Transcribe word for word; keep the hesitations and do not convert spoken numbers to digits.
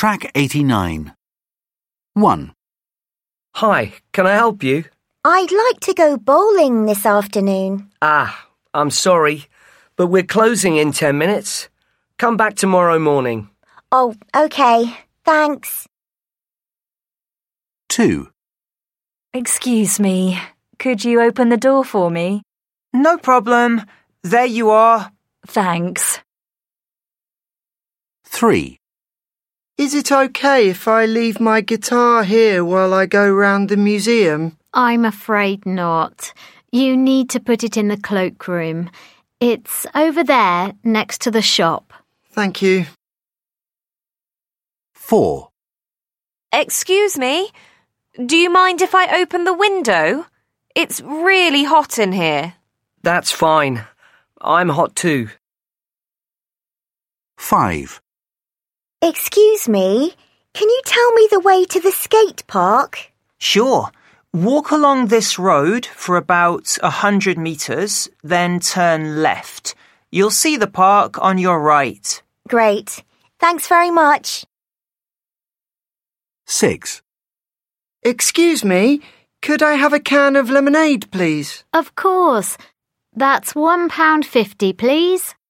Track eighty-nine. one. Hi, can I help you? I'd like to go bowling this afternoon. Ah, I'm sorry, but we're closing in ten minutes. Come back tomorrow morning. Oh, OK. Thanks. two. Excuse me, could you open the door for me? No problem. There you are. Thanks. three. Is it okay if I leave my guitar here while I go round the museum? I'm afraid not. You need to put it in the cloakroom. It's over there next to the shop. Thank you. four. Excuse me, do you mind if I open the window? It's really hot in here. That's fine. I'm hot too. five. Excuse me, can you tell me the way to the skate park? Sure. Walk along this road for about a hundred metres, then turn left. You'll see the park on your right. Great. Thanks very much. six. Excuse me, could I have a can of lemonade, please? Of course. That's one pound fifty, please.